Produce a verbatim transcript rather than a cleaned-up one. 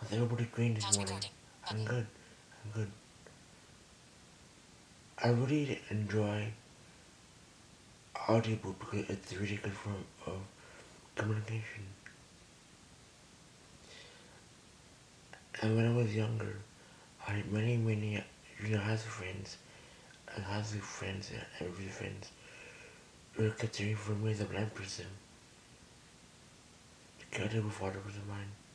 How's everybody doing this morning? I'm good. I'm good. I really enjoy audiobook because it's a really good form of communication. And when I was younger, I had many, many university friends and high school friends and every friends who were considering for me as a blind person. Together with followers of mine.